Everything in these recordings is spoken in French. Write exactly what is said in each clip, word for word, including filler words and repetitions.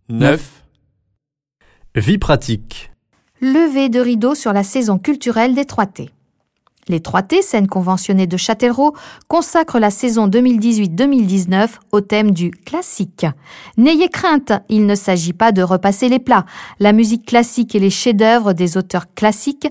neuf. Vie pratique. Levée de rideau sur la saison culturelle des trois T. Les trois T, scène conventionnée de Châtellerault, consacrent la saison deux mille dix-huit deux mille dix-neuf au thème du classique. N'ayez crainte, il ne s'agit pas de repasser les plats. La musique classique et les chefs-d'œuvre des auteurs classiques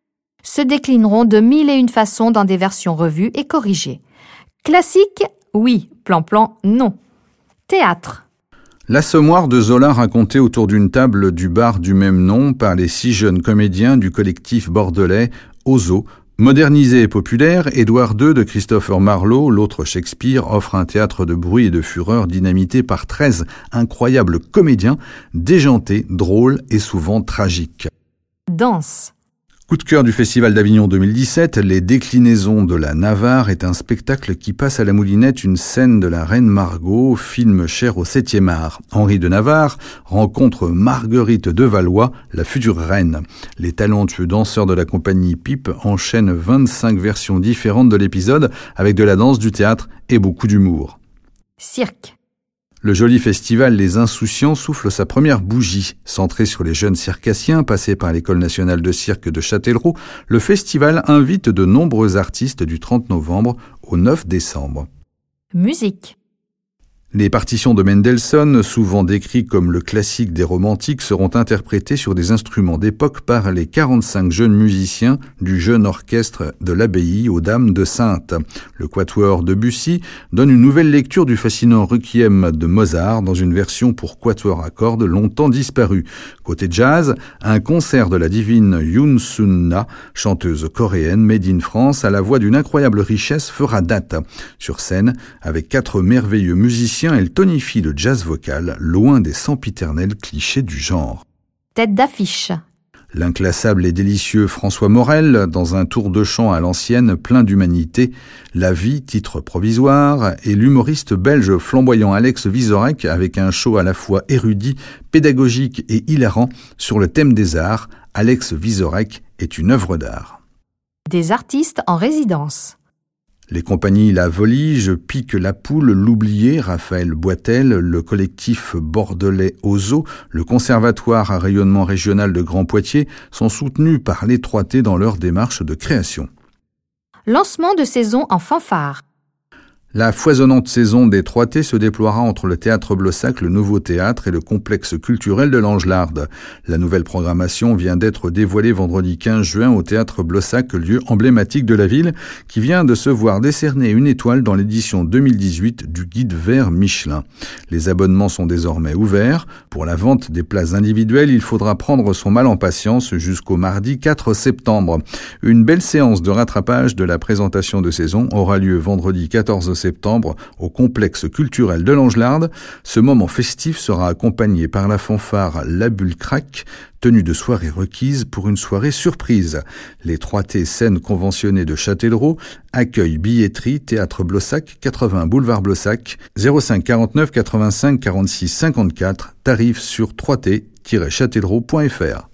se déclineront de mille et une façons dans des versions revues et corrigées. Classique, oui. Plan-plan, non. Théâtre. L'Assommoir de Zola raconté autour d'une table du bar du même nom par les six jeunes comédiens du collectif bordelais Ozo. Modernisé et populaire, Édouard deux de Christopher Marlowe, l'autre Shakespeare, offre un théâtre de bruit et de fureur dynamité par treize incroyables comédiens, déjantés, drôles et souvent tragiques. Danse. Coup de cœur du Festival d'Avignon deux mille dix-sept, Les Déclinaisons de la Navarre est un spectacle qui passe à la moulinette une scène de la Reine Margot, film cher au septième art. Henri de Navarre rencontre Marguerite de Valois, la future reine. Les talentueux danseurs de la compagnie Pipe enchaînent vingt-cinq versions différentes de l'épisode avec de la danse, du théâtre et beaucoup d'humour. Cirque. Le joli festival Les Insouciants souffle sa première bougie. Centré sur les jeunes circassiens passés par l'École nationale de cirque de Châtellerault, le festival invite de nombreux artistes du trente novembre au neuf décembre. Musique. Les partitions de Mendelssohn, souvent décrits comme le classique des romantiques, seront interprétées sur des instruments d'époque par les quarante-cinq jeunes musiciens du jeune orchestre de l'Abbaye aux Dames de Saintes. Le quatuor Debussy donne une nouvelle lecture du fascinant requiem de Mozart dans une version pour quatuor à cordes longtemps disparue. Côté jazz, un concert de la divine Yoon Sun-na, chanteuse coréenne made in France à la voix d'une incroyable richesse, fera date. Sur scène, avec quatre merveilleux musiciens, elle tonifie le jazz vocal, loin des sempiternels clichés du genre. Tête d'affiche. L'inclassable et délicieux François Morel, dans un tour de chant à l'ancienne plein d'humanité, La vie, titre provisoire, et l'humoriste belge flamboyant Alex Vizorek avec un show à la fois érudit, pédagogique et hilarant sur le thème des arts. Alex Vizorek est une œuvre d'art. Des artistes en résidence. Les compagnies La Volige, Pique la Poule, L'Oublié, Raphaël Boitel, le collectif bordelais Ozo, le conservatoire à rayonnement régional de Grand Poitiers sont soutenus par les trois T dans leur démarche de création. Lancement de saison en fanfare. La foisonnante saison des trois T se déploiera entre le Théâtre Blossac, le Nouveau Théâtre et le complexe culturel de l'Angelarde. La nouvelle programmation vient d'être dévoilée vendredi quinze juin au Théâtre Blossac, lieu emblématique de la ville, qui vient de se voir décerner une étoile dans l'édition deux mille dix-huit du Guide vert Michelin. Les abonnements sont désormais ouverts. Pour la vente des places individuelles, il faudra prendre son mal en patience jusqu'au mardi quatre septembre. Une belle séance de rattrapage de la présentation de saison aura lieu vendredi quatorze septembre au complexe culturel de l'Angelarde. Ce moment festif sera accompagné par la fanfare La Bulle Crac, tenue de soirée requise pour une soirée surprise. Les trois T scènes conventionnées de Châtellerault accueillent billetterie Théâtre Blossac, quatre-vingts boulevard Blossac, zéro cinq quarante-neuf quatre-vingt-cinq quarante-six cinquante-quatre, tarif sur trois T tiret châtellerault point F R.